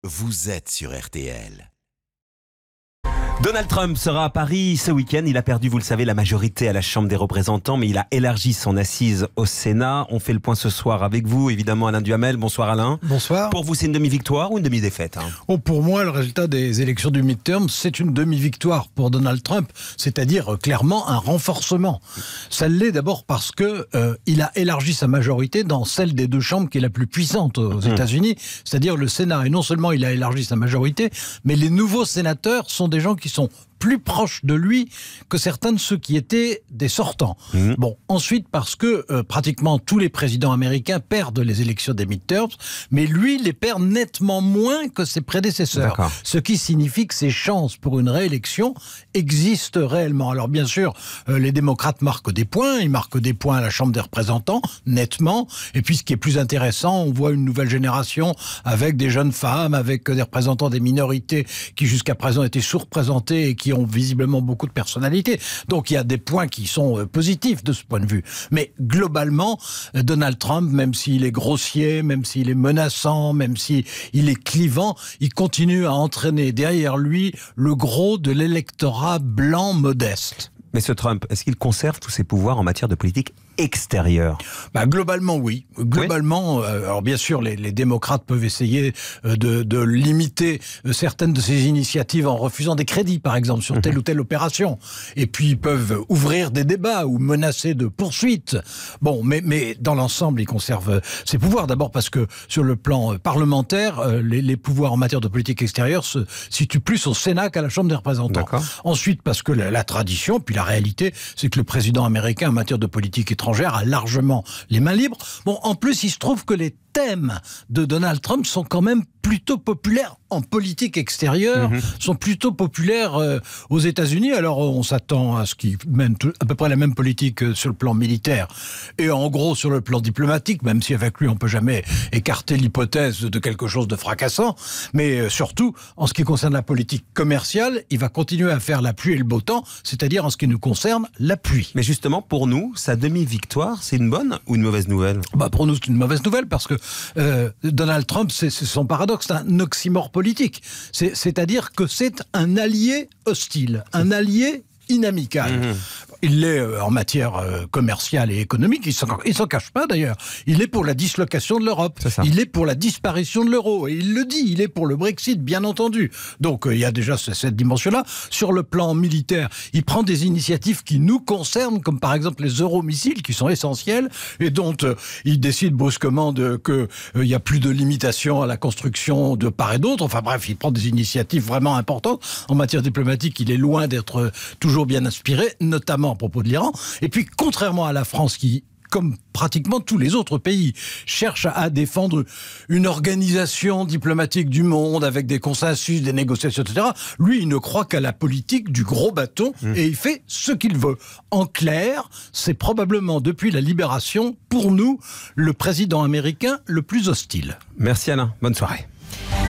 vous êtes sur RTL. Donald Trump sera à Paris ce week-end. Il a perdu, vous le savez, la majorité à la Chambre des représentants, mais il a élargi son assise au Sénat. On fait le point ce soir avec vous, évidemment, Alain Duhamel. Bonsoir Alain. Bonsoir. Pour vous, c'est une demi-victoire ou une demi-défaite Pour moi, le résultat des élections du midterm, c'est une demi-victoire pour Donald Trump, c'est-à-dire clairement un renforcement. Ça l'est d'abord parce que il a élargi sa majorité dans celle des deux chambres qui est la plus puissante aux États-Unis, c'est-à-dire le Sénat. Et non seulement il a élargi sa majorité, mais les nouveaux sénateurs sont des gens qui sont plus proches de lui que certains de ceux qui étaient des sortants. Bon, ensuite parce que pratiquement tous les présidents américains perdent les élections des midterms, mais lui les perd nettement moins que ses prédécesseurs. D'accord. Ce qui signifie que ses chances pour une réélection existent réellement. Alors bien sûr, les démocrates marquent des points, ils marquent des points à la Chambre des représentants, nettement, et puis ce qui est plus intéressant, on voit une nouvelle génération avec des jeunes femmes, avec des représentants des minorités qui jusqu'à présent étaient sous-représentés et qui ont visiblement beaucoup de personnalité. Donc il y a des points qui sont positifs de ce point de vue. Mais globalement, Donald Trump, même s'il est grossier, même s'il est menaçant, même s'il est clivant, il continue à entraîner derrière lui le gros de l'électorat blanc modeste. Mais ce Trump, est-ce qu'il conserve tous ses pouvoirs en matière de politique extérieure? Globalement, oui. Globalement, alors bien sûr, les démocrates peuvent essayer de limiter certaines de ces initiatives en refusant des crédits, par exemple, sur telle ou telle opération. Et puis, ils peuvent ouvrir des débats ou menacer de poursuites. Bon, mais dans l'ensemble, ils conservent ces pouvoirs. D'abord parce que, sur le plan parlementaire, les pouvoirs en matière de politique extérieure se situent plus au Sénat qu'à la Chambre des représentants. D'accord. Ensuite, parce que la tradition, puis la réalité, c'est que le président américain, en matière de politique étrangère, a largement les mains libres. Bon, en plus, il se trouve que les thèmes de Donald Trump sont quand même plutôt populaires en politique extérieure, sont plutôt populaires aux États-Unis. Alors, on s'attend à ce qu'ils mènent à peu près la même politique sur le plan militaire et en gros sur le plan diplomatique, même si avec lui, on peut jamais écarter l'hypothèse de quelque chose de fracassant. Mais surtout, en ce qui concerne la politique commerciale, il va continuer à faire la pluie et le beau temps, c'est-à-dire en ce qui nous concerne, la pluie. Mais justement, pour nous, sa demi-victoire, c'est une bonne ou une mauvaise nouvelle? Pour nous, c'est une mauvaise nouvelle parce que Donald Trump, c'est son paradoxe, c'est un oxymore politique. C'est-à-dire que c'est un allié hostile, un allié inamical. Il l'est en matière commerciale et économique, il s'en cache pas d'ailleurs. Il est pour la dislocation de l'Europe, il est pour la disparition de l'euro, et il le dit, il est pour le Brexit, bien entendu. Donc il y a déjà cette dimension-là. Sur le plan militaire, il prend des initiatives qui nous concernent, comme par exemple les euromissiles, qui sont essentiels, et dont il décide brusquement qu'il n'y a plus de limitation à la construction de part et d'autre. Enfin bref, il prend des initiatives vraiment importantes. En matière diplomatique, il est loin d'être toujours bien inspiré, notamment à propos de l'Iran. Et puis, contrairement à la France qui, comme pratiquement tous les autres pays, cherche à défendre une organisation diplomatique du monde avec des consensus, des négociations, etc. Lui, il ne croit qu'à la politique du gros bâton et il fait ce qu'il veut. En clair, c'est probablement depuis la libération, pour nous, le président américain le plus hostile. Merci Alain, bonne soirée.